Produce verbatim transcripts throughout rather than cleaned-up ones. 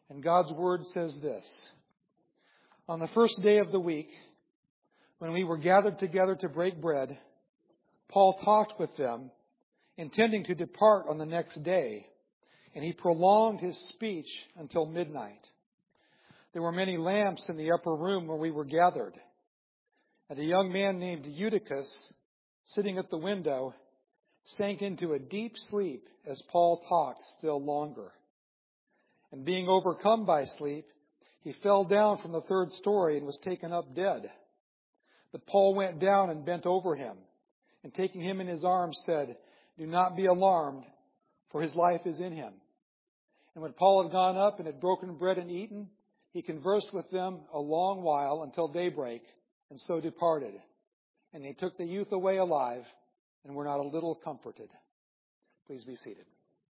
And God's Word says this: On the first day of the week, when we were gathered together to break bread, Paul talked with them, intending to depart on the next day, and he prolonged his speech until midnight. There were many lamps in the upper room where we were gathered, and a young man named Eutychus, sitting at the window, sank into a deep sleep as Paul talked still longer. And being overcome by sleep, he fell down from the third story and was taken up dead. But Paul went down and bent over him, and taking him in his arms said, "Do not be alarmed, for his life is in him." And when Paul had gone up and had broken bread and eaten, he conversed with them a long while until daybreak, and so departed. And they took the youth away alive, and were not a little comforted. Please be seated.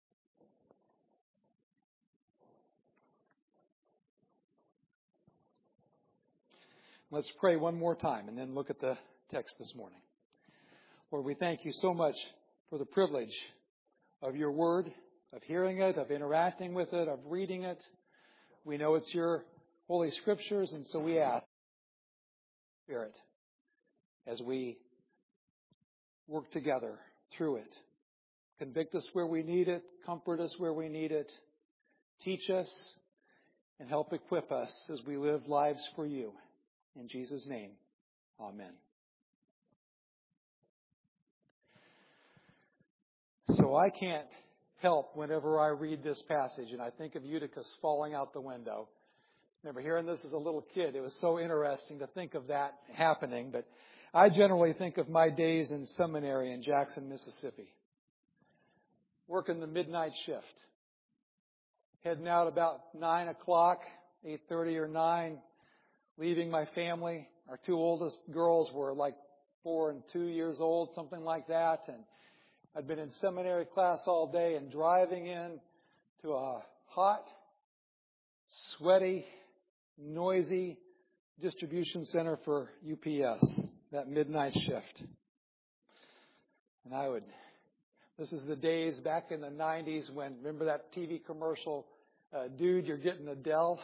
Let's pray one more time and then look at the text this morning. Lord, we thank you so much for the privilege of your word, of hearing it, of interacting with it, of reading it. We know it's your holy scriptures, and so we ask, Spirit, as we work together through it. Convict us where we need it, comfort us where we need it, teach us, and help equip us as we live lives for you. In Jesus' name, amen. So I can't help whenever I read this passage and I think of Eutychus falling out the window. I remember hearing this as a little kid. It was so interesting to think of that happening. But I generally think of my days in seminary in Jackson, Mississippi. Working the midnight shift. Heading out about nine o'clock, eight thirty or nine. Leaving my family. Our two oldest girls were like four and two years old, something like that. And I'd been in seminary class all day and driving in to a hot, sweaty, noisy distribution center for U P S, that midnight shift. And I would, this is the days back in the nineties when, remember that T V commercial, uh, dude, you're getting a Dell?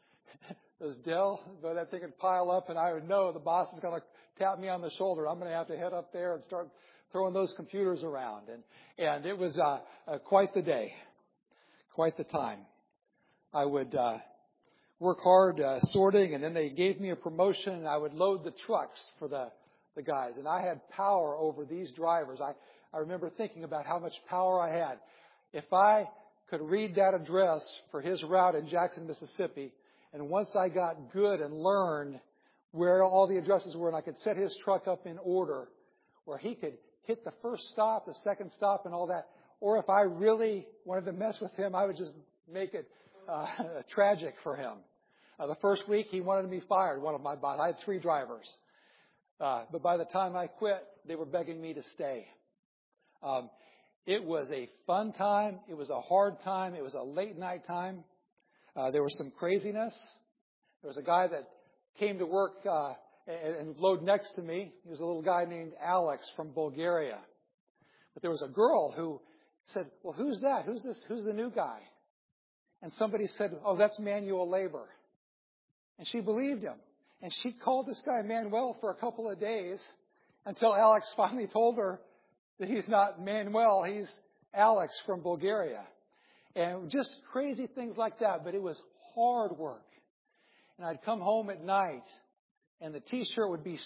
Those Dell, but that thing would pile up, and I would know the boss is going to tap me on the shoulder. I'm going to have to head up there and start throwing those computers around. And and it was uh, uh, quite the day, quite the time. I would uh, work hard uh, sorting, and then they gave me a promotion, and I would load the trucks for the, the guys. And I had power over these drivers. I, I remember thinking about how much power I had. If I could read that address for his route in Jackson, Mississippi, and once I got good and learned where all the addresses were, and I could set his truck up in order where he could hit the first stop, the second stop, and all that. Or if I really wanted to mess with him, I would just make it uh, tragic for him. Uh, the first week, he wanted me fired, one of my bosses. I had three drivers. Uh, but by the time I quit, they were begging me to stay. Um, it was a fun time. It was a hard time. It was a late night time. Uh, there was some craziness. There was a guy that came to work uh, and, and load next to me. He was a little guy named Alex from Bulgaria. But there was a girl who said, "Well, who's that? Who's this? Who's the new guy?" And somebody said, "Oh, that's manual labor." And she believed him. And she called this guy Manuel for a couple of days until Alex finally told her that he's not Manuel, he's Alex from Bulgaria. And just crazy things like that, but it was hard work. And I'd come home at night, and the T-shirt would be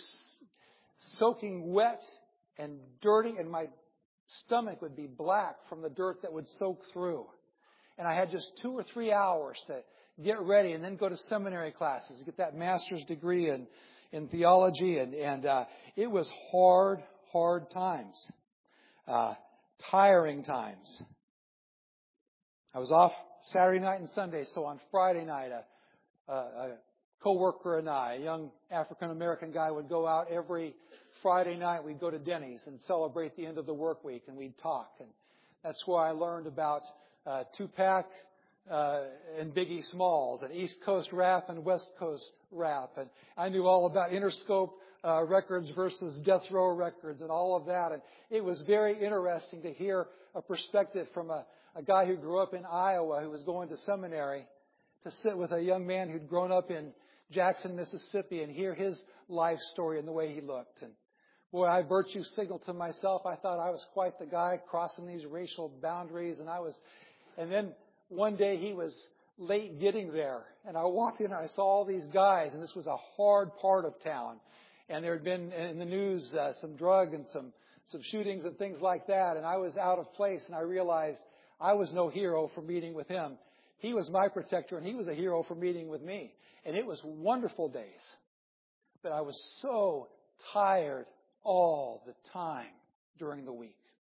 soaking wet and dirty, and my stomach would be black from the dirt that would soak through. And I had just two or three hours to get ready and then go to seminary classes, get that master's degree in, in theology. And, and uh, it was hard, hard times, uh, tiring times. I was off Saturday night and Sunday, so on Friday night, a, a, a co-worker and I, a young African-American guy, would go out every Friday night. We'd go to Denny's and celebrate the end of the work week, and we'd talk. And that's where I learned about uh, Tupac uh, and Biggie Smalls, and East Coast rap and West Coast rap. And I knew all about Interscope uh, records versus Death Row records and all of that. And it was very interesting to hear a perspective from a, a guy who grew up in Iowa who was going to seminary to sit with a young man who'd grown up in Jackson, Mississippi, and hear his life story and the way he looked. And boy, I virtue signaled to myself. I thought I was quite the guy crossing these racial boundaries. And I was, and then one day he was late getting there. And I walked in and I saw all these guys. And this was a hard part of town. And there had been in the news uh, some drug and some, some shootings and things like that. And I was out of place. And I realized I was no hero for meeting with him. He was my protector and he was a hero for meeting with me. And it was wonderful days. But I was so tired all the time during the week.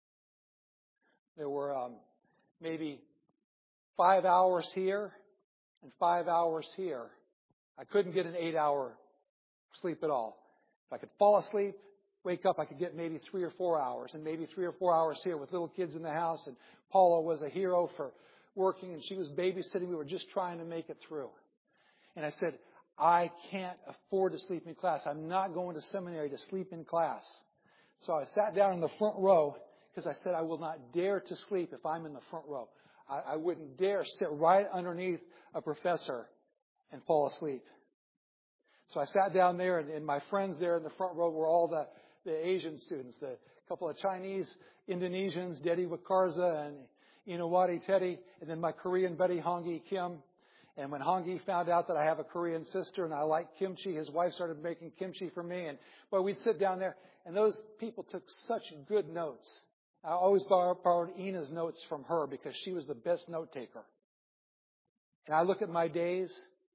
There were um, maybe five hours here and five hours here. I couldn't get an eight-hour sleep at all. If I could fall asleep, wake up, I could get maybe three or four hours, and maybe three or four hours here with little kids in the house. And Paula was a hero for working, and she was babysitting. We were just trying to make it through. And I said, I can't afford to sleep in class. I'm not going to seminary to sleep in class. So I sat down in the front row because I said I will not dare to sleep if I'm in the front row. I, I wouldn't dare sit right underneath a professor and fall asleep. So I sat down there, and, and my friends there in the front row were all the, the Asian students, the couple of Chinese, Indonesians, Dedi Wakarza and Inawati Teddy, and then my Korean buddy, Hongi Kim. And when Hongi found out that I have a Korean sister and I like kimchi, his wife started making kimchi for me. And boy, we'd sit down there, and those people took such good notes. I always borrowed, borrowed Ina's notes from her because she was the best note taker. And I look at my days,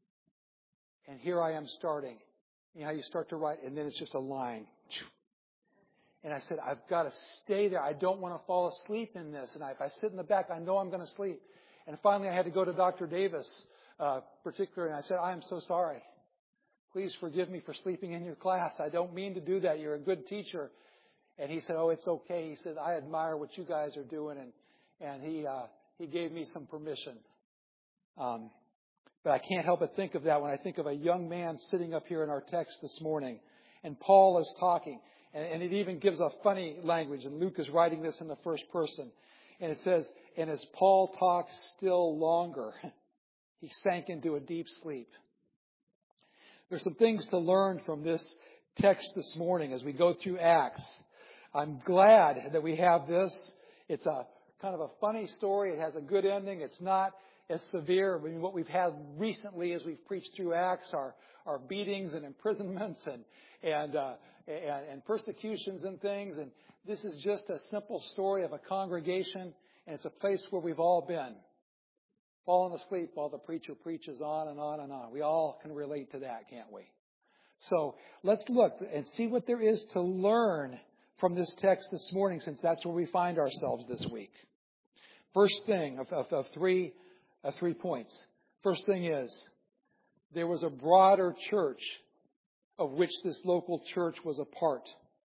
and here I am starting. You know how you start to write, and then it's just a line. And I said, I've got to stay there. I don't want to fall asleep in this. And if I sit in the back, I know I'm going to sleep. And finally, I had to go to Doctor Davis, uh, particularly, and I said, I am so sorry. Please forgive me for sleeping in your class. I don't mean to do that. You're a good teacher. And he said, oh, it's okay. He said, I admire what you guys are doing. And, and he, uh, he gave me some permission. Um, but I can't help but think of that when I think of a young man sitting up here in our text this morning. And Paul is talking. And, and it even gives a funny language. And Luke is writing this in the first person. And it says, and as Paul talked still longer, he sank into a deep sleep. There's some things to learn from this text this morning as we go through Acts. I'm glad that we have this. It's a kind of a funny story. It has a good ending. It's not as severe. I mean, what we've had recently as we've preached through Acts are, are beatings and imprisonments and and, uh, and and persecutions and things. And this is just a simple story of a congregation, and it's a place where we've all been. Falling asleep while the preacher preaches on and on and on. We all can relate to that, can't we? So let's look and see what there is to learn from this text this morning, since that's where we find ourselves this week. First thing of, of, of three, of three points. First thing is, there was a broader church of which this local church was a part.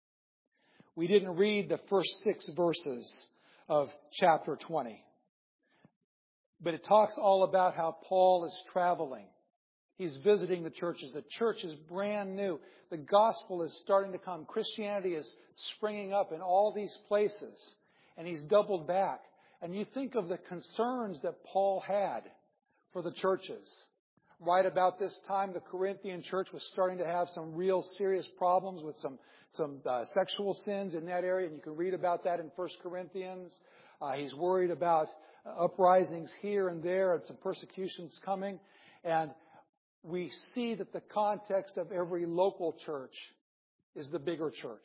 We didn't read the first six verses of chapter twenty. But it talks all about how Paul is traveling. He's visiting the churches. The church is brand new. The gospel is starting to come. Christianity is springing up in all these places. And he's doubled back. And you think of the concerns that Paul had for the churches. Right about this time, the Corinthian church was starting to have some real serious problems with some, some uh, sexual sins in that area. And you can read about that in First Corinthians. Uh, he's worried about uprisings here and there and some persecutions coming. And we see that the context of every local church is the bigger church.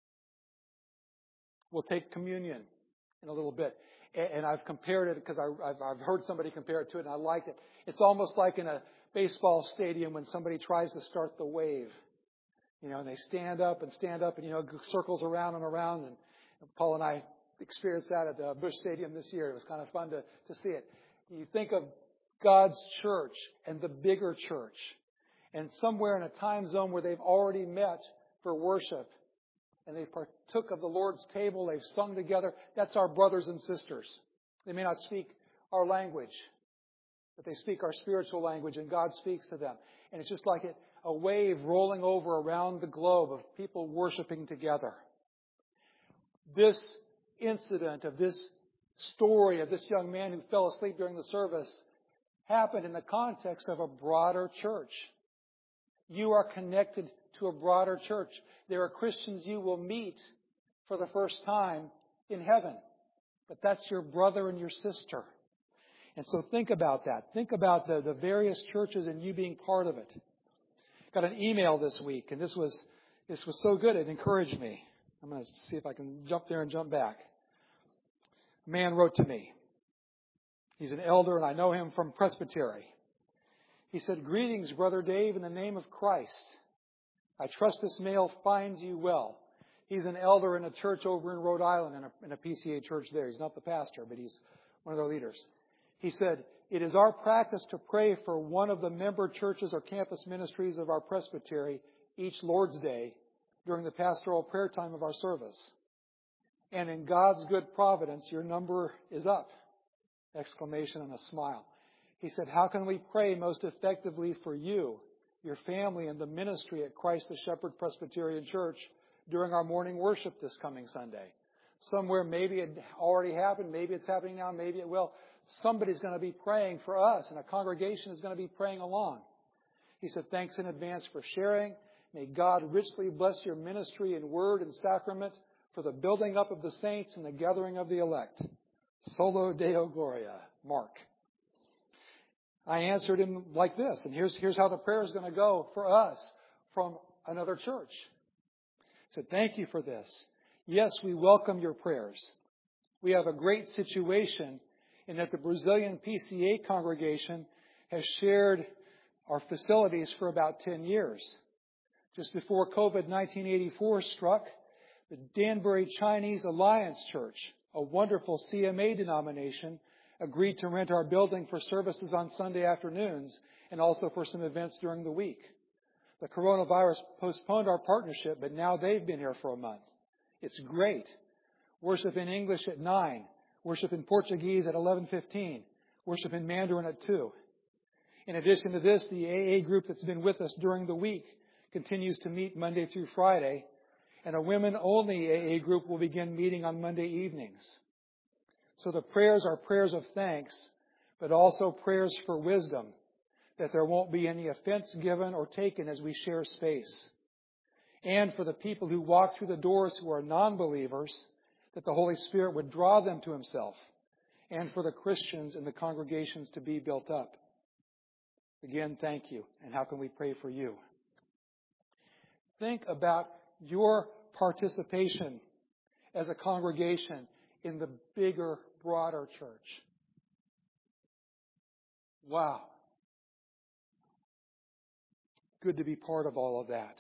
We'll take communion in a little bit. And I've compared it because I've, I've heard somebody compare it to it and I like it. It's almost like in a baseball stadium when somebody tries to start the wave. You know, and they stand up and stand up and, you know, circles around and around. And Paul and I experienced that at the Busch Stadium this year. It was kind of fun to, to see it. You think of God's church and the bigger church, and somewhere in a time zone where they've already met for worship and they partook of the Lord's table, they've sung together. That's our brothers and sisters. They may not speak our language, but they speak our spiritual language, and God speaks to them. And it's just like it, a wave rolling over around the globe of people worshiping together. This incident of this story of this young man who fell asleep during the service happened in the context of a broader church. You are connected to a broader church. There are Christians you will meet for the first time in heaven. But that's your brother and your sister. And so think about that. Think about the, the various churches and you being part of it. Got an email this week, and this was this was so good it encouraged me. I'm going to see if I can jump there and jump back. A man wrote to me. He's an elder, and I know him from Presbytery. He said, "Greetings, Brother Dave, in the name of Christ. I trust this mail finds you well." He's an elder in a church over in Rhode Island, in a, in a P C A church there. He's not the pastor, but he's one of their leaders. He said, "It is our practice to pray for one of the member churches or campus ministries of our presbytery each Lord's Day during the pastoral prayer time of our service. And in God's good providence, your number is up." Exclamation and a smile. He said, "How can we pray most effectively for you, your family, and the ministry at Christ the Shepherd Presbyterian Church during our morning worship this coming Sunday?" Somewhere maybe it already happened, maybe it's happening now, maybe it will. Somebody's going to be praying for us, and a congregation is going to be praying along. He said, "Thanks in advance for sharing. May God richly bless your ministry in word and sacrament for the building up of the saints and the gathering of the elect. Solo Deo Gloria, Mark." I answered him like this, and here's, here's how the prayer is going to go for us from another church. I said, "Thank you for this. Yes, we welcome your prayers. We have a great situation in that the Brazilian P C A congregation has shared our facilities for about ten years. Just before COVID nineteen eighty-four struck, the Danbury Chinese Alliance Church, a wonderful C M A denomination, agreed to rent our building for services on Sunday afternoons and also for some events during the week. The coronavirus postponed our partnership, but now they've been here for a month. It's great. Worship in English at nine. Worship in Portuguese at eleven fifteen. Worship in Mandarin at two. In addition to this, the A A group that's been with us during the week continues to meet Monday through Friday, and a women-only A A group will begin meeting on Monday evenings. So the prayers are prayers of thanks, but also prayers for wisdom, that there won't be any offense given or taken as we share space. And for the people who walk through the doors who are non-believers, that the Holy Spirit would draw them to Himself, and for the Christians in the congregations to be built up. Again, thank you. And how can we pray for you? Think about your participation as a congregation in the bigger, broader church. Wow. Good to be part of all of that.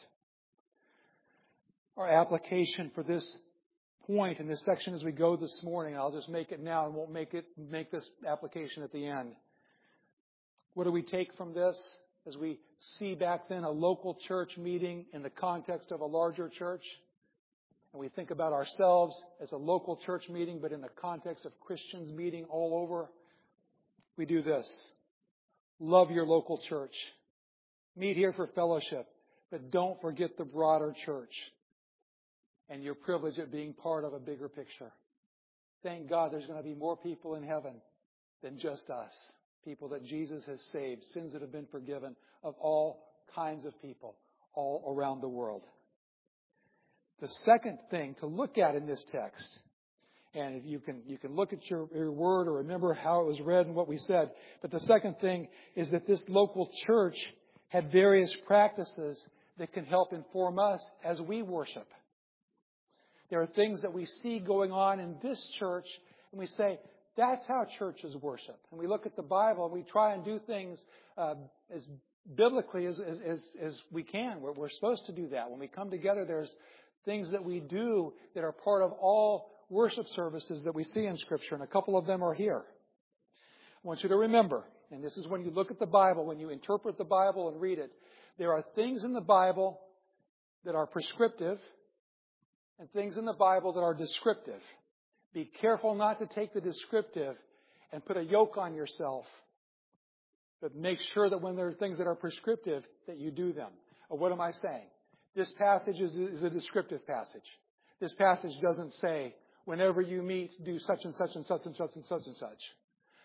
Our application for this point in this section as we go this morning, I'll just make it now and won't make it make this application at the end. What do we take from this as we see back then a local church meeting in the context of a larger church? And we think about ourselves as a local church meeting, but in the context of Christians meeting all over. We do this. Love your local church. Meet here for fellowship, but don't forget the broader church and your privilege of being part of a bigger picture. Thank God there's going to be more people in heaven than just us. People that Jesus has saved, sins that have been forgiven of all kinds of people all around the world. The second thing to look at in this text, and if you can you can look at your, your word or remember how it was read and what we said, but the second thing is that this local church had various practices that can help inform us as we worship. There are things that we see going on in this church, and we say, that's how churches worship. And we look at the Bible and we try and do things uh, as biblically as, as, as, as we can. We're, we're supposed to do that. When we come together, there's things that we do that are part of all worship services that we see in Scripture, and a couple of them are here. I want you to remember, and this is when you look at the Bible, when you interpret the Bible and read it, there are things in the Bible that are prescriptive and things in the Bible that are descriptive. Be careful not to take the descriptive and put a yoke on yourself, but make sure that when there are things that are prescriptive, that you do them. Or what am I saying? This passage is, is a descriptive passage. This passage doesn't say, whenever you meet, do such and such and such and such and such and such.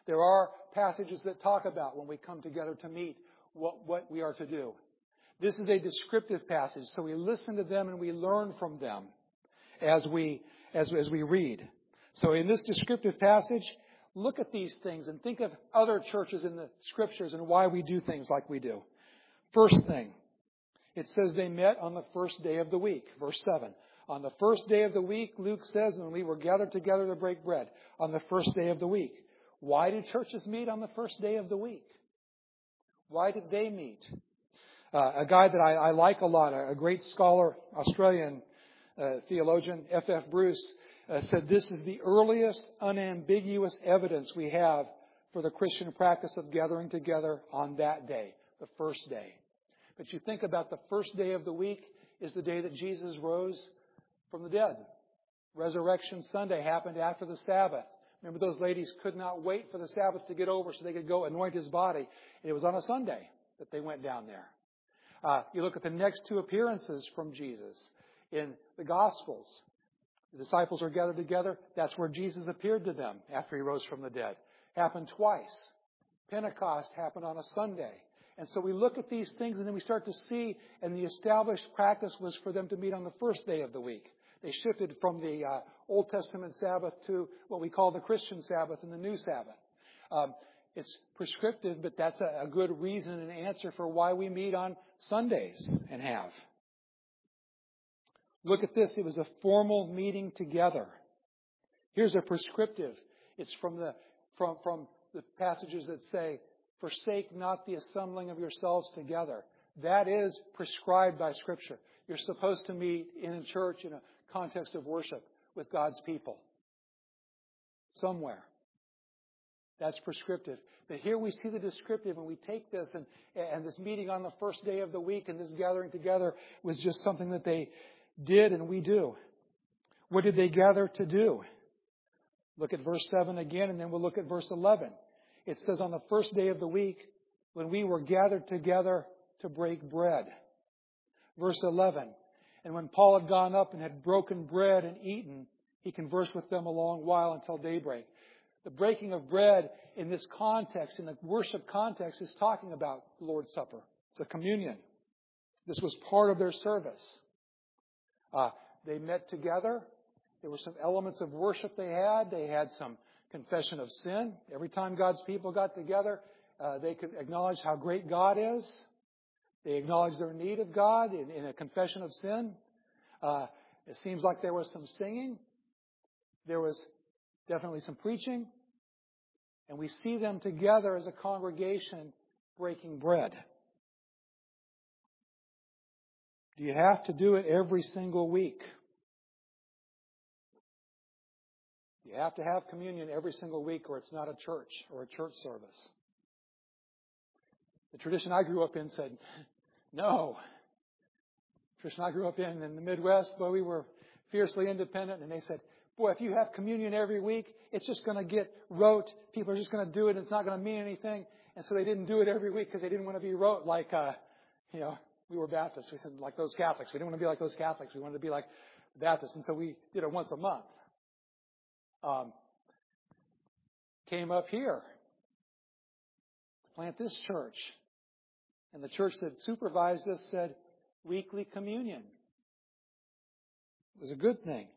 There are passages that talk about when we come together to meet what, what we are to do. This is a descriptive passage, so we listen to them and we learn from them as we, as, as we read. So in this descriptive passage, look at these things and think of other churches in the Scriptures and why we do things like we do. First thing, it says they met on the first day of the week. Verse seven. On the first day of the week, Luke says, when we were gathered together to break bread. On the first day of the week. Why do churches meet on the first day of the week? Why did they meet? Uh, a guy that I, I like a lot, a, a great scholar, Australian uh, theologian, F F Bruce, uh, said this is the earliest unambiguous evidence we have for the Christian practice of gathering together on that day, the first day. But you think about the first day of the week is the day that Jesus rose from the dead. Resurrection Sunday happened after the Sabbath. Remember, those ladies could not wait for the Sabbath to get over so they could go anoint His body. It was on a Sunday that they went down there. Uh, you look at the next two appearances from Jesus in the Gospels. The disciples are gathered together. That's where Jesus appeared to them after He rose from the dead. Happened twice. Pentecost happened on a Sunday. And so we look at these things and then we start to see, and the established practice was for them to meet on the first day of the week. They shifted from the uh, Old Testament Sabbath to what we call the Christian Sabbath and the New Sabbath. Um, it's prescriptive, but that's a, a good reason and answer for why we meet on Sundays and have. Look at this. It was a formal meeting together. Here's a prescriptive. It's from the from from the passages that say, forsake not the assembling of yourselves together. That is prescribed by Scripture. You're supposed to meet in a church in a context of worship with God's people. Somewhere. That's prescriptive. But here we see the descriptive, and we take this, and, and this meeting on the first day of the week and this gathering together was just something that they did and we do. What did they gather to do? Look at verse seven again, and then we'll look at verse eleven. It says, on the first day of the week, when we were gathered together to break bread. Verse eleven, and when Paul had gone up and had broken bread and eaten, he conversed with them a long while until daybreak. The breaking of bread in this context, in the worship context, is talking about the Lord's Supper. It's a communion. This was part of their service. Uh, they met together. There were some elements of worship they had. They had some confession of sin. Every time God's people got together, uh, they could acknowledge how great God is. They acknowledged their need of God in, in a confession of sin. Uh, it seems like there was some singing. There was definitely some preaching. And we see them together as a congregation breaking bread. Do you have to do it every single week? You have to have communion every single week or it's not a church or a church service. The tradition I grew up in said, no. The tradition I grew up in in the Midwest, boy, we were fiercely independent, and they said, boy, if you have communion every week, it's just going to get rote. People are just going to do it, and it's not going to mean anything. And so they didn't do it every week because they didn't want to be rote like, uh, you know, we were Baptists. We said, like those Catholics. We didn't want to be like those Catholics. We wanted to be like Baptists. And so we did it once a month. Um, came up here to plant this church. And the church that supervised us said, weekly communion. It was a good thing.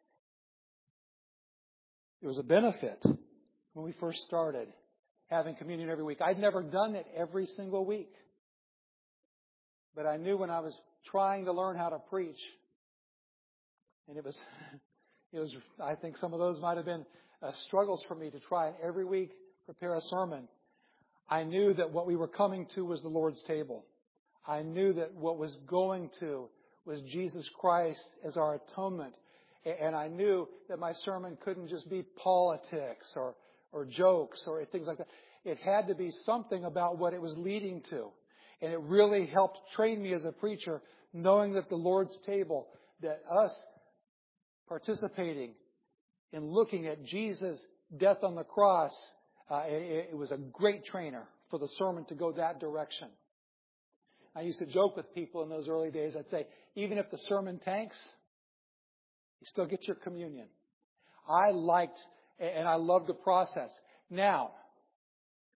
It was a benefit when we first started having communion every week. I'd never done it every single week. But I knew when I was trying to learn how to preach, and it was, it was, I think some of those might have been uh, struggles for me to try and every week prepare a sermon. I knew that what we were coming to was the Lord's table. I knew that what was going to was Jesus Christ as our atonement. And I knew that my sermon couldn't just be politics or, or jokes or things like that. It had to be something about what it was leading to. And it really helped train me as a preacher, knowing that the Lord's table, that us participating in looking at Jesus' death on the cross, uh, it, it was a great trainer for the sermon to go that direction. I used to joke with people in those early days. I'd say, even if the sermon tanks, you still get your communion. I liked and I loved the process. Now,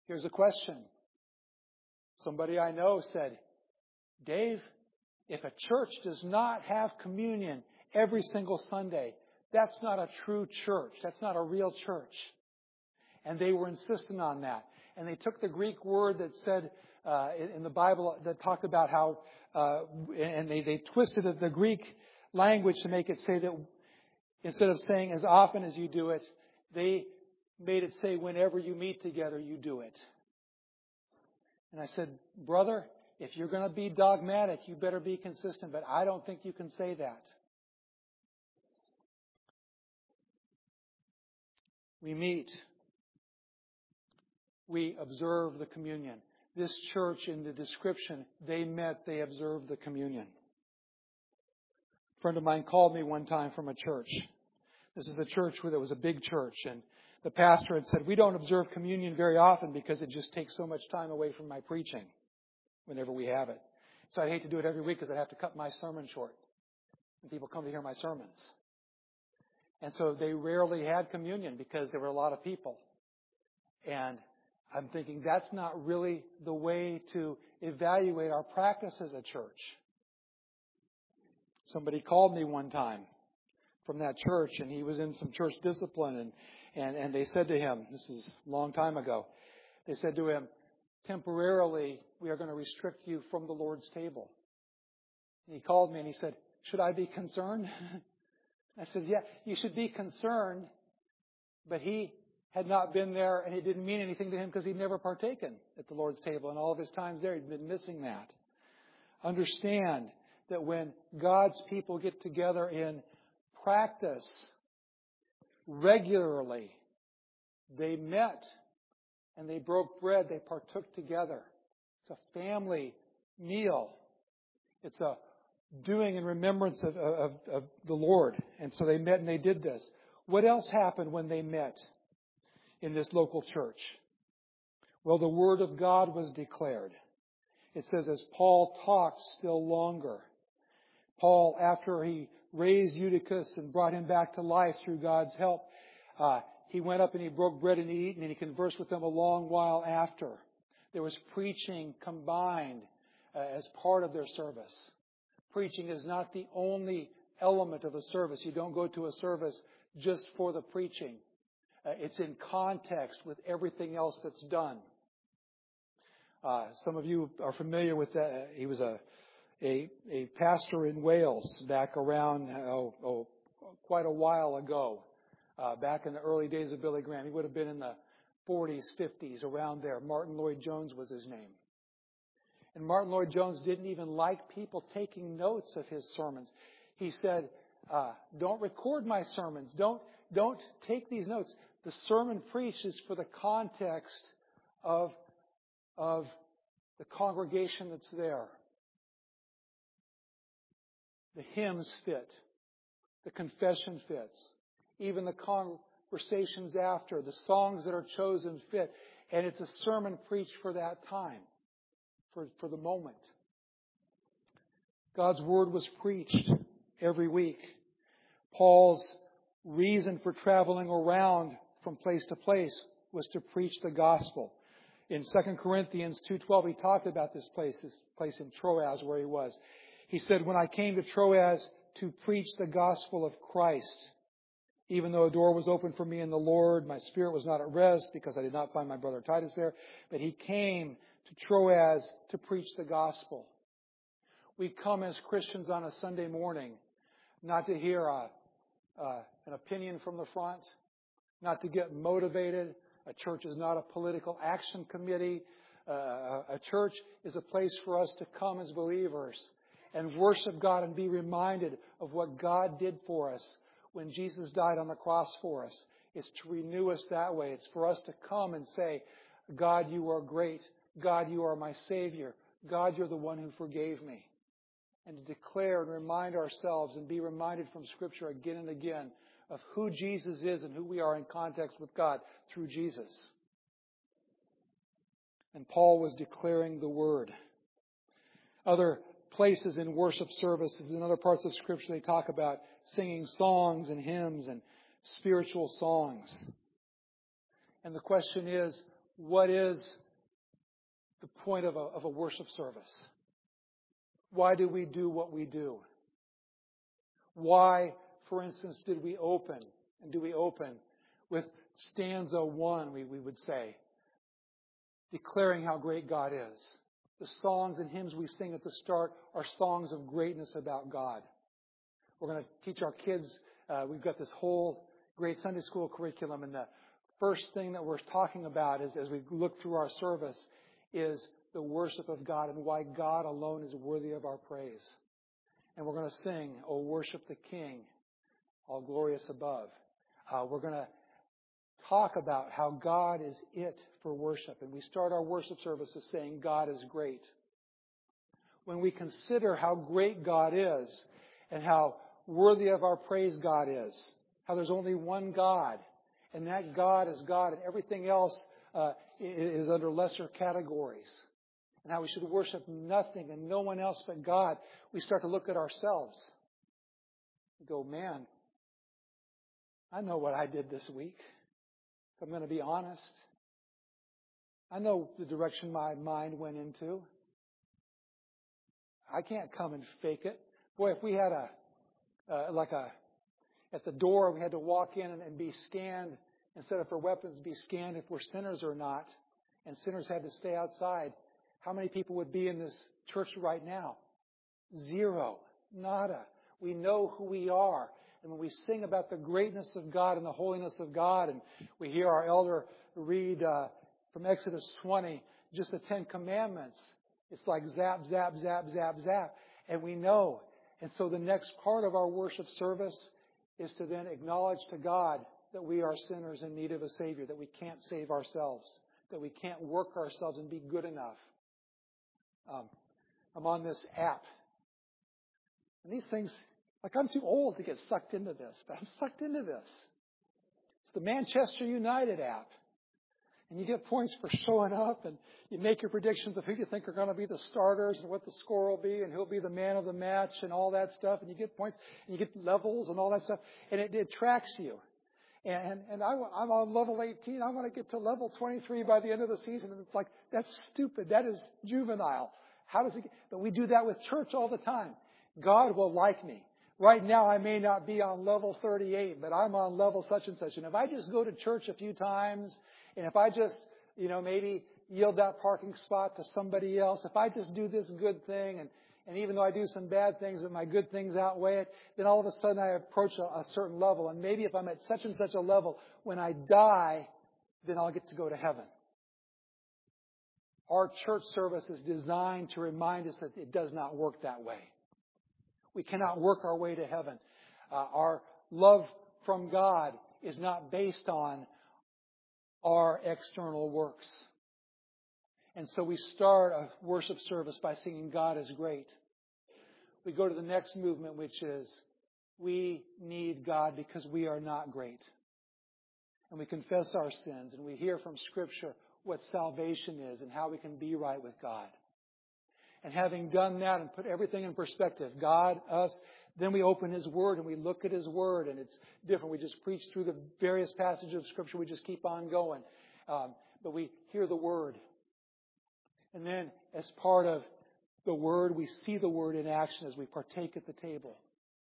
Here's a question. Somebody I know said, Dave, if a church does not have communion every single Sunday, that's not a true church. That's not a real church. And they were insistent on that. And they took the Greek word that said uh, in, in the Bible that talked about how, uh, and they, they twisted it, the Greek language to make it say that instead of saying as often as you do it, they made it say whenever you meet together, you do it. And I said, brother, if you're going to be dogmatic, you better be consistent, but I don't think you can say that. We meet. We observe the communion. This church, in the description, they met, they observed the communion. A friend of mine called me one time from a church. This is a church where there was a big church, and the pastor had said, we don't observe communion very often because it just takes so much time away from my preaching whenever we have it. So I'd hate to do it every week because I'd have to cut my sermon short. And people come to hear my sermons. And so they rarely had communion because there were a lot of people. And I'm thinking that's not really the way to evaluate our practice as a church. Somebody called me one time from that church, and he was in some church discipline, and, and, and they said to him, this is a long time ago, they said to him, temporarily, we are going to restrict you from the Lord's table. And he called me and he said, should I be concerned? I said, yeah, you should be concerned, but he had not been there, and it didn't mean anything to him because he'd never partaken at the Lord's table. And all of his times there, he'd been missing that. Understand that when God's people get together in practice regularly, they met and they broke bread, they partook together. It's a family meal. It's a doing in remembrance of, of, of the Lord. And so they met and they did this. What else happened when they met in this local church? Well, the Word of God was declared. It says, as Paul talked still longer, Paul, after he raised Eutychus and brought him back to life through God's help, uh, he went up and he broke bread and he ate, and he conversed with them a long while after. There was preaching combined uh, as part of their service. Preaching is not the only element of a service. You don't go to a service just for the preaching. Uh, it's in context with everything else that's done. Uh, some of you are familiar with that. He was a A, a pastor in Wales back around, oh, oh quite a while ago, uh, back in the early days of Billy Graham. He would have been in the forties, fifties, around there. Martin Lloyd-Jones was his name. And Martin Lloyd-Jones didn't even like people taking notes of his sermons. He said, uh, don't record my sermons. Don't, don't take these notes. The sermon preached is for the context of, of the congregation that's there. The hymns fit. The confession fits. Even the conversations after, the songs that are chosen fit. And it's a sermon preached for that time, for, for the moment. God's Word was preached every week. Paul's reason for traveling around from place to place was to preach the gospel. In Second Corinthians two twelve, he talked about this place, this place in Troas where he was. He said, when I came to Troas to preach the gospel of Christ, even though a door was open for me in the Lord, my spirit was not at rest because I did not find my brother Titus there. But he came to Troas to preach the gospel. We come as Christians on a Sunday morning not to hear a, uh, an opinion from the front, not to get motivated. A church is not a political action committee. Uh, a church is a place for us to come as believers and worship God and be reminded of what God did for us when Jesus died on the cross for us. It's to renew us that way. It's for us to come and say, God, you are great. God, you are my Savior. God, you're the one who forgave me. And to declare and remind ourselves and be reminded from Scripture again and again of who Jesus is and who we are in context with God through Jesus. And Paul was declaring the Word. Other places in worship services and other parts of Scripture, they talk about singing songs and hymns and spiritual songs. And the question is, what is the point of a, of a worship service? Why do we do what we do? Why, for instance, did we open, and do we open with stanza one, we, we would say, declaring how great God is. The songs and hymns we sing at the start are songs of greatness about God. We're going to teach our kids, uh, we've got this whole great Sunday school curriculum, and the first thing that we're talking about is, as we look through our service, is the worship of God and why God alone is worthy of our praise. And we're going to sing, "O worship the King, all glorious above." Uh, we're going to talk about how God is it for worship. And we start our worship services saying, God is great. When we consider how great God is and how worthy of our praise God is, how there's only one God, and that God is God, and everything else uh, is under lesser categories, and how we should worship nothing and no one else but God, we start to look at ourselves and go, man, I know what I did this week. If I'm going to be honest, I know the direction my mind went into. I can't come and fake it. Boy, if we had a, uh, like a, at the door, we had to walk in and, and be scanned, instead of for weapons, be scanned if we're sinners or not, and sinners had to stay outside, how many people would be in this church right now? Zero. Nada. We know who we are. And when we sing about the greatness of God and the holiness of God, and we hear our elder read uh, from Exodus twenty, just the Ten Commandments, it's like zap, zap, zap, zap, zap. And we know. And so the next part of our worship service is to then acknowledge to God that we are sinners in need of a Savior, that we can't save ourselves, that we can't work ourselves and be good enough. Um, I'm on this app. And these things, like I'm too old to get sucked into this, but I'm sucked into this. It's the Manchester United app. And you get points for showing up, and you make your predictions of who you think are going to be the starters and what the score will be and who'll be the man of the match and all that stuff. And you get points, and you get levels and all that stuff. And it, it tracks you. And, and I, I'm on level eighteen. I want to get to level twenty-three by the end of the season. And it's like, that's stupid. That is juvenile. How does it get? But we do that with church all the time. God will like me. Right now, I may not be on level thirty-eight, but I'm on level such and such. And if I just go to church a few times, and if I just, you know, maybe yield that parking spot to somebody else, if I just do this good thing, and, and even though I do some bad things, but my good things outweigh it, then all of a sudden I approach a, a certain level. And maybe if I'm at such and such a level, when I die, then I'll get to go to heaven. Our church service is designed to remind us that it does not work that way. We cannot work our way to heaven. Uh, our love from God is not based on our external works. And so we start a worship service by singing God is great. We go to the next movement, which is we need God because we are not great. And we confess our sins, and we hear from Scripture what salvation is and how we can be right with God. And having done that and put everything in perspective, God, us, then we open His Word and we look at His Word, and it's different. We just preach through the various passages of Scripture. We just keep on going. Um, but we hear the Word. And then as part of the Word, we see the Word in action as we partake at the table.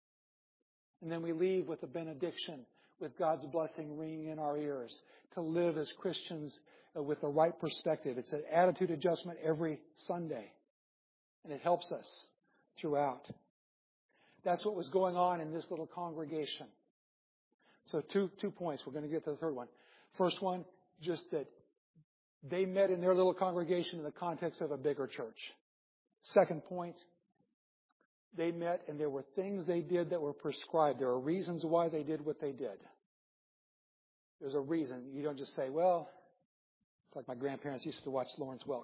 And then we leave with a benediction, with God's blessing ringing in our ears, to live as Christians uh, with the right perspective. It's an attitude adjustment every Sunday. And it helps us throughout. That's what was going on in this little congregation. So two two points. We're going to get to the third one. First one, just that they met in their little congregation in the context of a bigger church. Second point, they met and there were things they did that were prescribed. There are reasons why they did what they did. There's a reason. You don't just say, well, it's like my grandparents used to watch Lawrence Welk.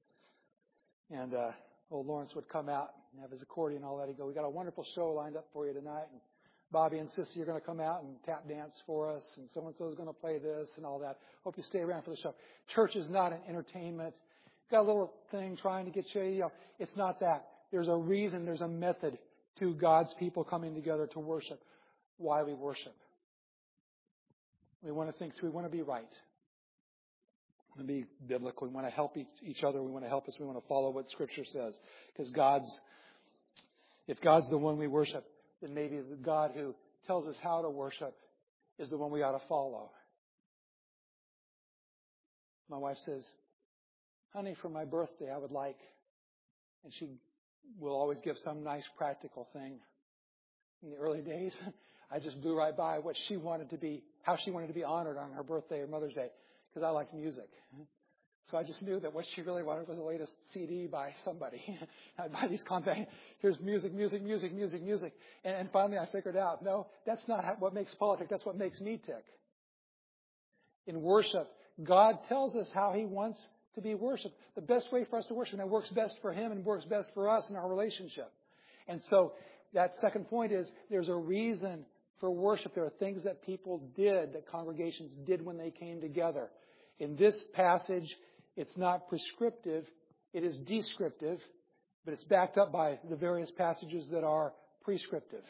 And uh, old Lawrence would come out and have his accordion and all that. He'd go, we got a wonderful show lined up for you tonight. And Bobby and Sissy are going to come out and tap dance for us. And so-and-so is going to play this and all that. Hope you stay around for the show. Church is not an entertainment. Got a little thing trying to get you, you know, it's not that. There's a reason, there's a method to God's people coming together to worship. Why we worship. We want to think through, we want to be right. to be biblical. We want to help each other. We want to help us. We want to follow what Scripture says. Because God's, if God's the one we worship, then maybe the God who tells us how to worship is the one we ought to follow. My wife says, honey, for my birthday, I would like, and she will always give some nice practical thing. In the early days, I just blew right by what she wanted to be, how she wanted to be honored on her birthday or Mother's Day, because I liked music. So I just knew that what she really wanted was the latest C D by somebody. I'd buy these compact, here's music, music, music, music, music. And, and finally I figured out, no, that's not what makes politics, that's what makes me tick. In worship, God tells us how He wants to be worshipped. The best way for us to worship, and it works best for Him and works best for us in our relationship. And so that second point is there's a reason for worship. There are things that people did, that congregations did when they came together. In this passage, it's not prescriptive, it is descriptive, but it's backed up by the various passages that are prescriptive.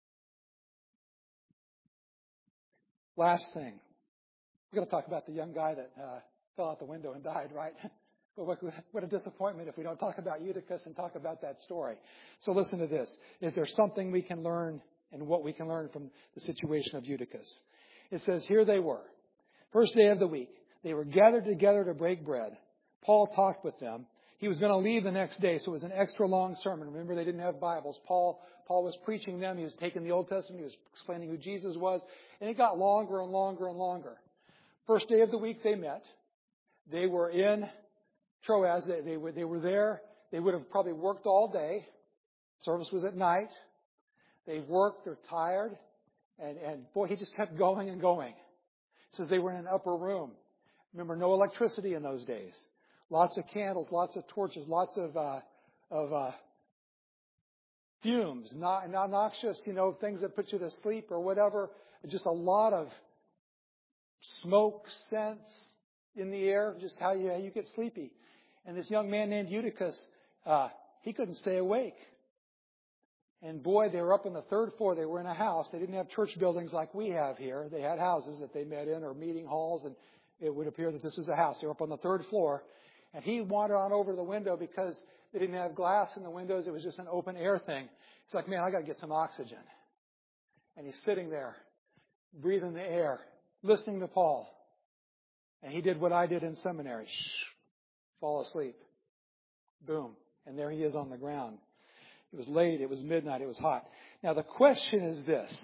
Last thing. We're going to talk about the young guy that uh, fell out the window and died, right? But what, what a disappointment if we don't talk about Eutychus and talk about that story. So listen to this. Is there something we can learn and what we can learn from the situation of Eutychus? It says, here they were. First day of the week. They were gathered together to break bread. Paul talked with them. He was going to leave the next day, so it was an extra long sermon. Remember, they didn't have Bibles. Paul, Paul was preaching them. He was taking the Old Testament. He was explaining who Jesus was. And it got longer and longer and longer. First day of the week they met. They were in Troas. They, they, were, they were there. They would have probably worked all day. Service was at night. They worked. They're tired. And, and boy, he just kept going and going. It says they were in an upper room. Remember, no electricity in those days. Lots of candles, lots of torches, lots of uh, of uh, fumes, not, not noxious, you know, things that put you to sleep or whatever. Just a lot of smoke, scents in the air, just how you, how you get sleepy. And this young man named Eutychus, uh, he couldn't stay awake. And boy, they were up on the third floor. They were in a house. They didn't have church buildings like we have here. They had houses that they met in or meeting halls, and it would appear that this was a house. They were up on the third floor. And he wandered on over to the window because they didn't have glass in the windows. It was just an open air thing. He's like, man, I got to get some oxygen. And he's sitting there, breathing the air, listening to Paul. And he did what I did in seminary. Shh, fall asleep. Boom. And there he is on the ground. It was late. It was midnight. It was hot. Now the question is this.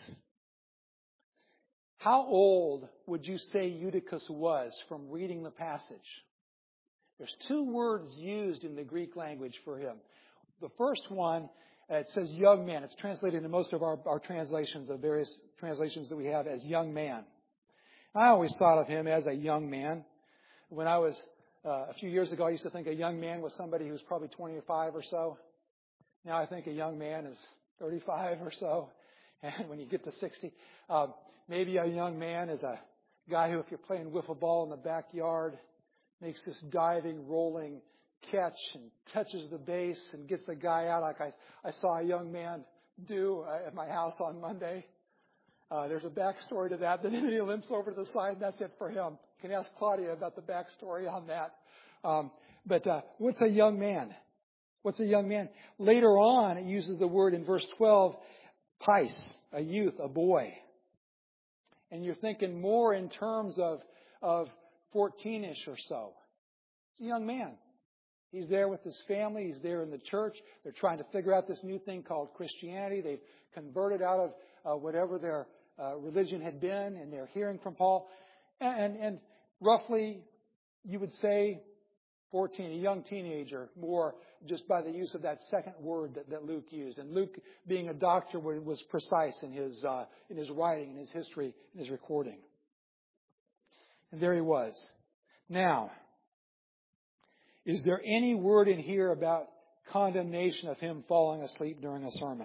How old would you say Eutychus was from reading the passage? There's two words used in the Greek language for him. The first one, uh, it says young man. It's translated in most of our, our translations, of various translations that we have, as young man. I always thought of him as a young man. When I was, uh, a few years ago, I used to think a young man was somebody who was probably twenty-five or so. Now I think a young man is thirty-five or so. And when you get to sixty, uh, maybe a young man is a guy who, if you're playing wiffle ball in the backyard, makes this diving, rolling catch and touches the base and gets the guy out like I, I saw a young man do at my house on Monday. Uh, there's a backstory to that. Then he limps over to the side, and that's it for him. You can ask Claudia about the backstory on that. Um, but uh, what's a young man? What's a young man? Later on, it uses the word in verse twelve, pais, a youth, a boy. And you're thinking more in terms of, of fourteen-ish or so. It's a young man. He's there with his family. He's there in the church. They're trying to figure out this new thing called Christianity. They've converted out of uh, whatever their uh, religion had been, and they're hearing from Paul. And, and roughly, you would say fourteen, a young teenager, more just by the use of that second word that, that Luke used. And Luke, being a doctor, was precise in his uh, in his writing, in his history, in his recording. And there he was. Now, is there any word in here about condemnation of him falling asleep during a sermon?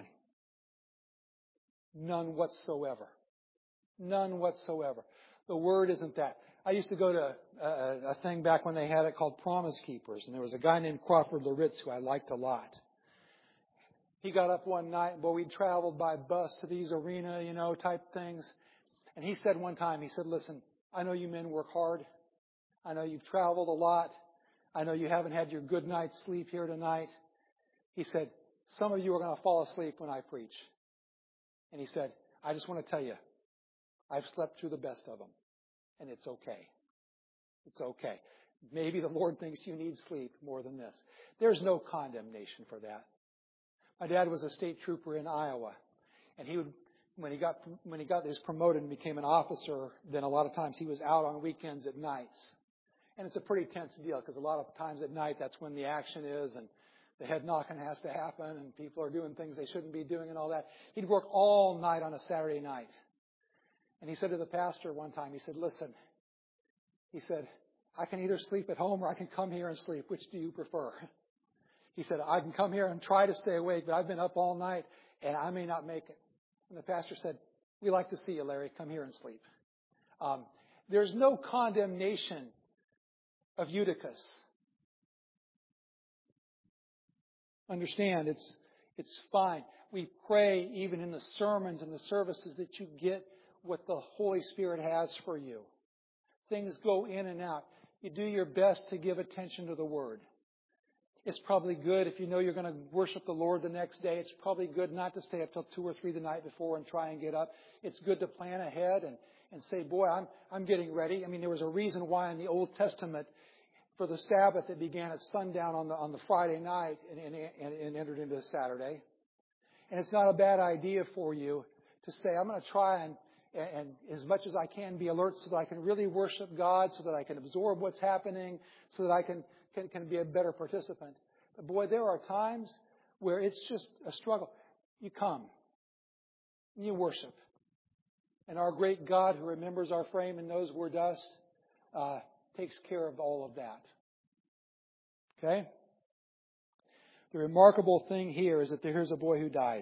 None whatsoever. None whatsoever. The word isn't that. I used to go to a, a thing back when they had it called Promise Keepers, and there was a guy named Crawford Loritz who I liked a lot. He got up one night, well, we traveled by bus to these arena, you know, type things. And he said one time, he said, listen, I know you men work hard. I know you've traveled a lot. I know you haven't had your good night's sleep here tonight. He said, some of you are going to fall asleep when I preach. And he said, I just want to tell you, I've slept through the best of them. And it's okay. It's okay. Maybe the Lord thinks you need sleep more than this. There's no condemnation for that. My dad was a state trooper in Iowa. And he would, when he got, when he got his promoted and became an officer, then a lot of times he was out on weekends at nights. And it's a pretty tense deal because a lot of times at night that's when the action is and the head knocking has to happen and people are doing things they shouldn't be doing and all that. He'd work all night on a Saturday night. And he said to the pastor one time, he said, listen, he said, I can either sleep at home or I can come here and sleep. Which do you prefer? He said, I can come here and try to stay awake, but I've been up all night and I may not make it. And the pastor said, we like to see you, Larry. Come here and sleep. Um, there's no condemnation of Eutychus. Understand, it's it's fine. We pray even in the sermons and the services that you get what the Holy Spirit has for you. Things go in and out. You do your best to give attention to the Word. It's probably good if you know you're going to worship the Lord the next day. It's probably good not to stay up till two or three the night before and try and get up. It's good to plan ahead and, and say, boy, I'm I'm getting ready. I mean, there was a reason why in the Old Testament for the Sabbath it began at sundown on the on the Friday night and, and, and, and entered into Saturday. And it's not a bad idea for you to say, I'm going to try and And as much as I can be alert so that I can really worship God, so that I can absorb what's happening, so that I can, can, can be a better participant. But boy, there are times where it's just a struggle. You come and you worship. And our great God who remembers our frame and knows we're dust uh, takes care of all of that. Okay? The remarkable thing here is that here's a boy who died.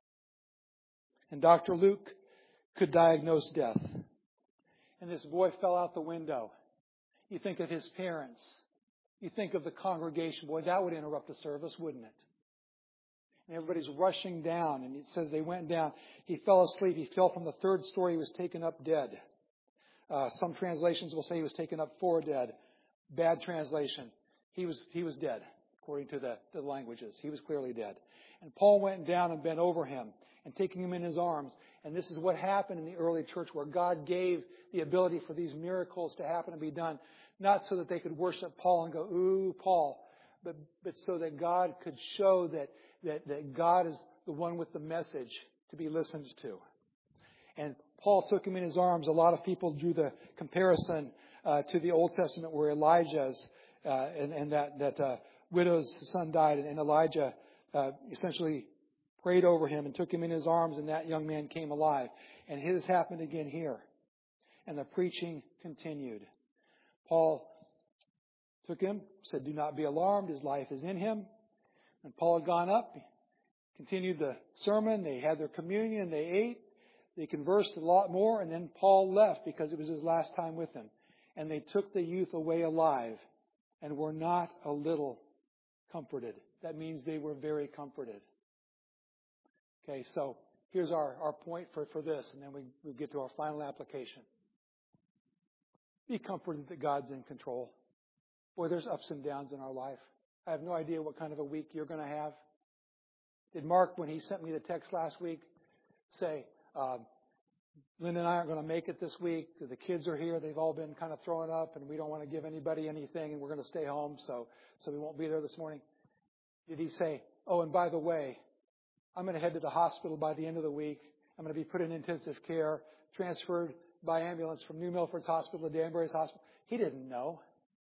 And Doctor Luke could diagnose death. And this boy fell out the window. You think of his parents. You think of the congregation. Boy, that would interrupt the service, wouldn't it? And everybody's rushing down. And it says they went down. He fell asleep. He fell from the third story. He was taken up dead. Uh, some translations will say he was taken up for dead. Bad translation. He was he was dead, according to the, the languages. He was clearly dead. And Paul went down and bent over him and taking him in his arms. And this is what happened in the early church, where God gave the ability for these miracles to happen and be done, not so that they could worship Paul and go, ooh, Paul, but but so that God could show that, that, that God is the one with the message to be listened to. And Paul took him in his arms. A lot of people drew the comparison uh, to the Old Testament where Elijah's uh, and, and that, that uh, widow's son died, and Elijah uh, essentially prayed over him and took him in his arms, and that young man came alive. And his happened again here. And the preaching continued. Paul took him, said, do not be alarmed, his life is in him. And Paul had gone up, continued the sermon, they had their communion, they ate, they conversed a lot more, and then Paul left because it was his last time with them. And they took the youth away alive and were not a little comforted. That means they were very comforted. Okay, so here's our, our point for, for this, and then we, we get to our final application. Be comforted that God's in control. Boy, there's ups and downs in our life. I have no idea what kind of a week you're going to have. Did Mark, when he sent me the text last week, say, um, Linda and I aren't going to make it this week. The kids are here. They've all been kind of throwing up, and we don't want to give anybody anything, and we're going to stay home, so so we won't be there this morning. Did he say, oh, and by the way, I'm going to head to the hospital by the end of the week. I'm going to be put in intensive care, transferred by ambulance from New Milford's Hospital to Danbury's Hospital. He didn't know.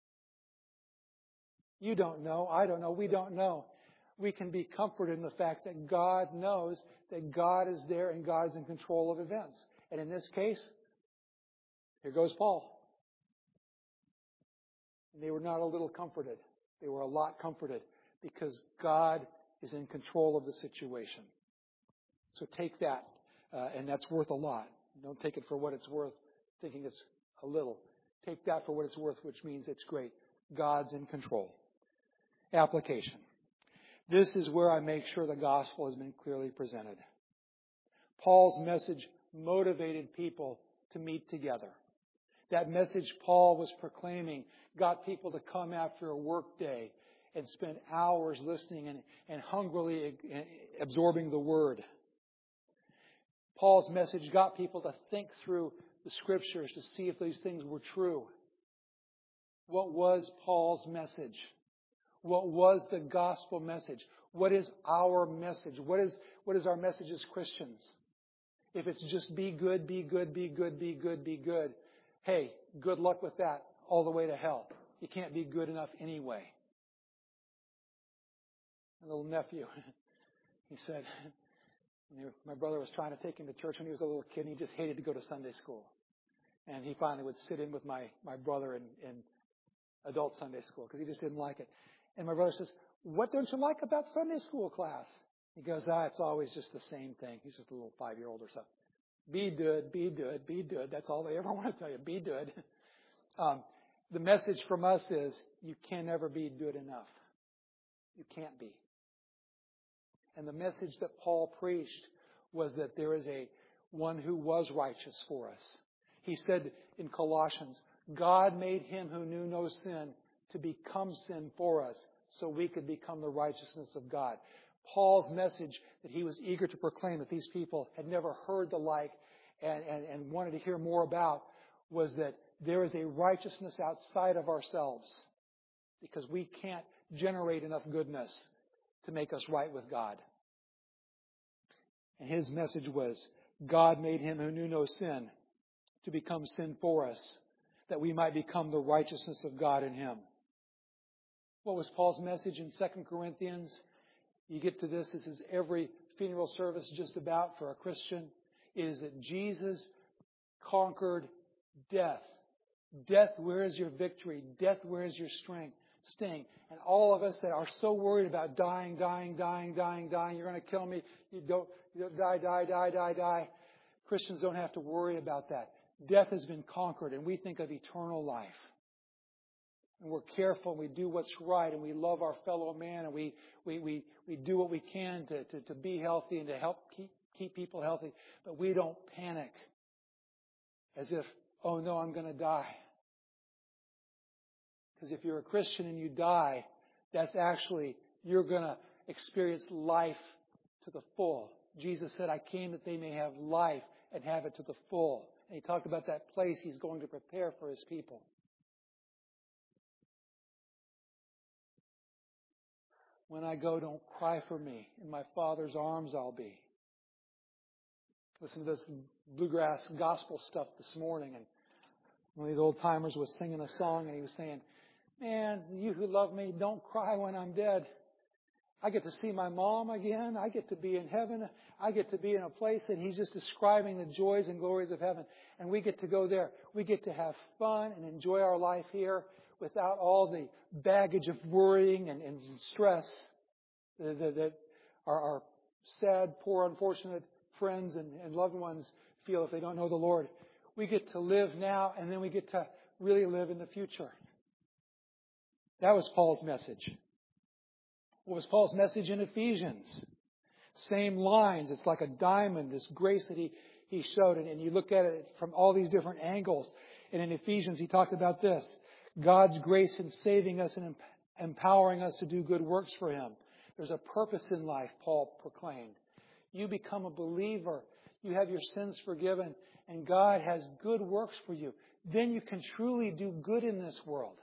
You don't know. I don't know. We don't know. We can be comforted in the fact that God knows that God is there and God is in control of events. And in this case, here goes Paul. And they were not a little comforted. They were a lot comforted because God is in control of the situation. So take that, uh, and that's worth a lot. Don't take it for what it's worth, thinking it's a little. Take that for what it's worth, which means it's great. God's in control. Application. This is where I make sure the gospel has been clearly presented. Paul's message motivated people to meet together. That message Paul was proclaiming got people to come after a work day and spend hours listening and, and hungrily absorbing the Word. Paul's message got people to think through the Scriptures to see if these things were true. What was Paul's message? What was the gospel message? What is our message? What is, what is our message as Christians? If it's just be good, be good, be good, be good, be good, hey, good luck with that all the way to hell. You can't be good enough anyway. My little nephew, he said, my brother was trying to take him to church when he was a little kid, and he just hated to go to Sunday school. And he finally would sit in with my, my brother in, in adult Sunday school because he just didn't like it. And my brother says, what don't you like about Sunday school class? He goes, ah, it's always just the same thing. He's just a little five-year-old or something. Be good, be good, be good. That's all they ever want to tell you. Be good. Um, the message from us is you can never be good enough. You can't be. And the message that Paul preached was that there is a one who was righteous for us. He said in Colossians, God made him who knew no sin to become sin for us so we could become the righteousness of God. Paul's message that he was eager to proclaim that these people had never heard the like and, and, and wanted to hear more about was that there is a righteousness outside of ourselves because we can't generate enough goodness to make us right with God. And his message was, God made him who knew no sin to become sin for us, that we might become the righteousness of God in him. What was Paul's message in Second Corinthians? You get to this, this is every funeral service just about for a Christian. It is that Jesus conquered death. Death, where is your victory? Death, where is your strength? Sting. And all of us that are so worried about dying, dying, dying, dying, dying, you're going to kill me, you don't, you don't die, die, die, die, die. Christians don't have to worry about that. Death has been conquered, and we think of eternal life. And we're careful, and we do what's right, and we love our fellow man, and we we we, we do what we can to, to, to be healthy and to help keep, keep people healthy. But we don't panic as if, oh no, I'm going to die. Because if you're a Christian and you die, that's actually, you're going to experience life to the full. Jesus said, I came that they may have life and have it to the full. And he talked about that place he's going to prepare for his people. When I go, don't cry for me. In my Father's arms I'll be. Listen to this bluegrass gospel stuff this morning. And one of these old timers was singing a song and he was saying, man, you who love me, don't cry when I'm dead. I get to see my mom again. I get to be in heaven. I get to be in a place, and he's just describing the joys and glories of heaven. And we get to go there. We get to have fun and enjoy our life here without all the baggage of worrying and, and stress that, that, that our, our sad, poor, unfortunate friends and, and loved ones feel if they don't know the Lord. We get to live now, and then we get to really live in the future. That was Paul's message. What was Paul's message in Ephesians? Same lines. It's like a diamond, this grace that he, he showed. And, and you look at it from all these different angles. And in Ephesians, he talked about this. God's grace in saving us and empowering us to do good works for him. There's a purpose in life, Paul proclaimed. You become a believer. You have your sins forgiven. And God has good works for you. Then you can truly do good in this world.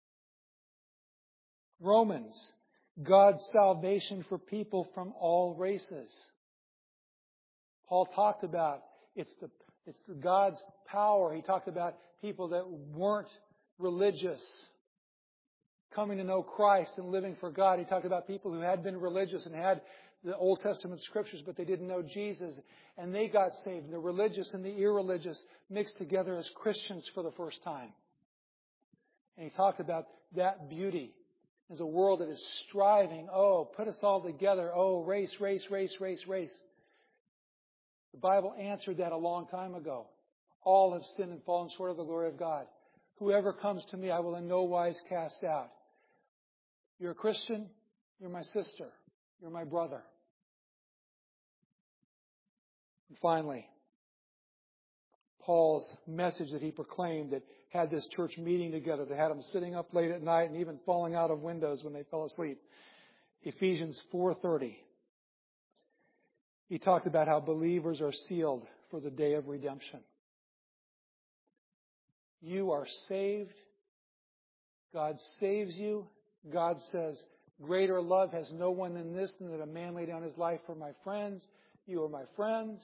Romans. God's salvation for people from all races. Paul talked about it's the it's the God's power. He talked about people that weren't religious coming to know Christ and living for God. He talked about people who had been religious and had the Old Testament scriptures, but they didn't know Jesus, and they got saved. The religious and the irreligious mixed together as Christians for the first time. And he talked about that beauty. There's a world that is striving, oh, put us all together, oh, race, race, race, race, race. The Bible answered that a long time ago. All have sinned and fallen short of the glory of God. Whoever comes to me, I will in no wise cast out. You're a Christian, you're my sister, you're my brother. And finally, Paul's message that he proclaimed that had this church meeting together. They had them sitting up late at night and even falling out of windows when they fell asleep. Ephesians four thirty. He talked about how believers are sealed for the day of redemption. You are saved. God saves you. God says, greater love has no one than this, than that a man lay down his life for my friends. You are my friends.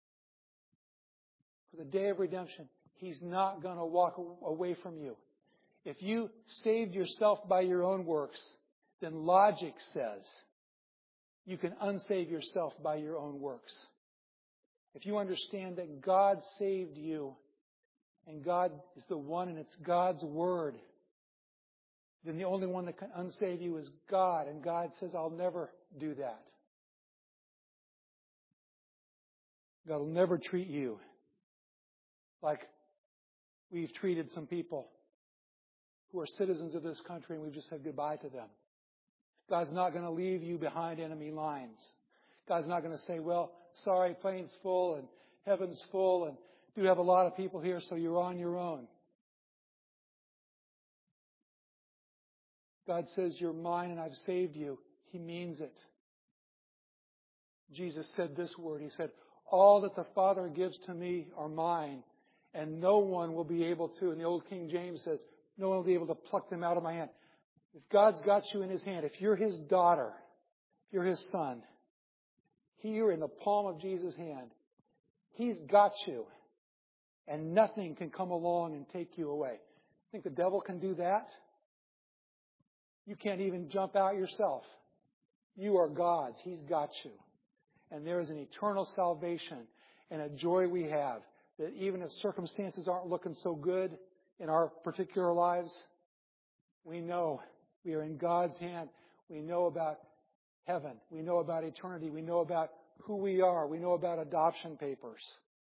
For the day of redemption, He's not going to walk away from you. If you saved yourself by your own works, then logic says you can unsave yourself by your own works. If you understand that God saved you, and God is the one, and it's God's Word, then the only one that can unsave you is God. And God says, I'll never do that. God will never treat you like we've treated some people who are citizens of this country and we've just said goodbye to them. God's not going to leave you behind enemy lines. God's not going to say, well, sorry, plane's full and heaven's full and do have a lot of people here, so you're on your own. God says, you're mine and I've saved you. He means it. Jesus said this word. He said, all that the Father gives to me are mine, and no one will be able to, and the old King James says, no one will be able to pluck them out of my hand. If God's got you in His hand, if you're His daughter, if you're His son, here in the palm of Jesus' hand, He's got you, and nothing can come along and take you away. Think the devil can do that? You can't even jump out yourself. You are God's. He's got you. And there is an eternal salvation and a joy we have that even if circumstances aren't looking so good in our particular lives, we know we are in God's hand. We know about heaven. We know about eternity. We know about who we are. We know about adoption papers.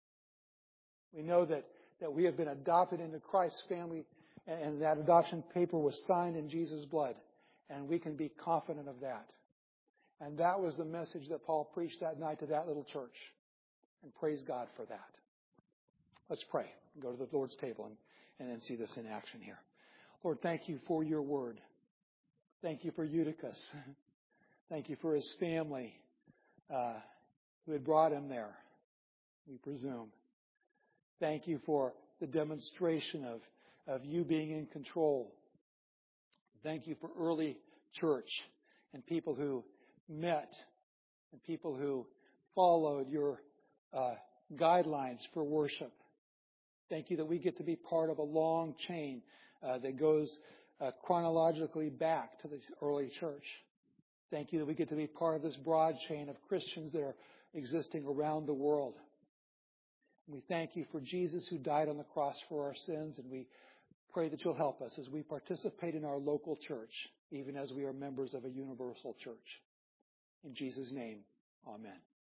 We know that, that we have been adopted into Christ's family, and that adoption paper was signed in Jesus' blood. And we can be confident of that. And that was the message that Paul preached that night to that little church. And praise God for that. Let's pray. Go to the Lord's table and, and then see this in action here. Lord, thank you for your word. Thank you for Eutychus. Thank you for his family uh, who had brought him there, we presume. Thank you for the demonstration of, of you being in control. Thank you for early church and people who met and people who followed your uh, guidelines for worship. Thank you that we get to be part of a long chain uh, that goes uh, chronologically back to this early church. Thank you that we get to be part of this broad chain of Christians that are existing around the world. We thank you for Jesus who died on the cross for our sins, and we pray that you'll help us as we participate in our local church, even as we are members of a universal church. In Jesus' name, amen.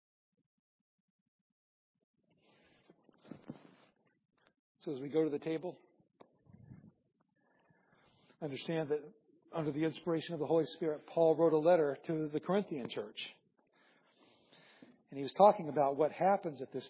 So as we go to the table, understand that under the inspiration of the Holy Spirit, Paul wrote a letter to the Corinthian church. And he was talking about what happens at this